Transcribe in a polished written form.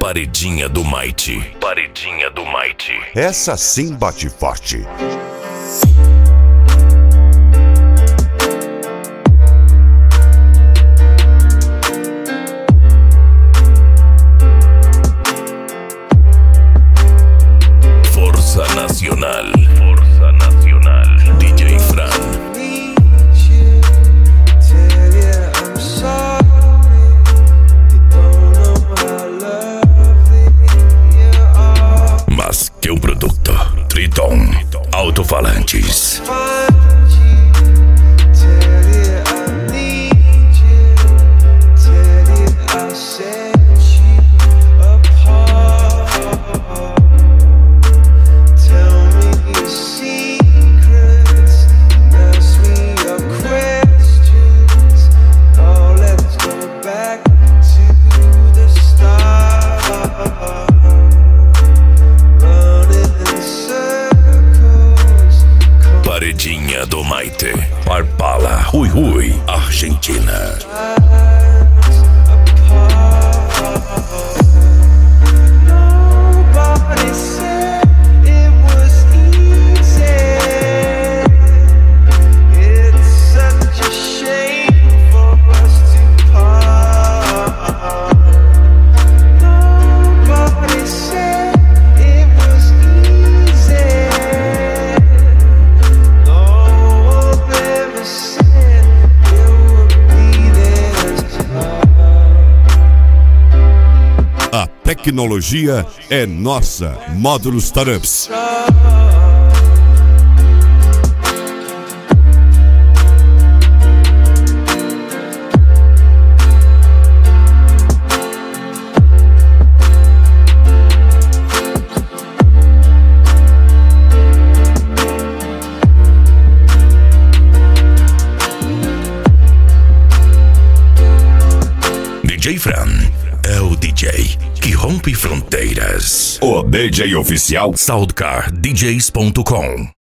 Paredinha do Mighty. Paredinha do Mighty. Essa sim bate forte. Força Nacional. Força Nacional. DJ Fran. Mas que um produto. Triton Alto-Falantes. Paredinha do Mighty. Parpala, Ui Ui, Argentina. A tecnologia é nossa. Módulo Startups. DJ Fran é o DJ que rompe fronteiras. O DJ oficial SoundcarDJs.com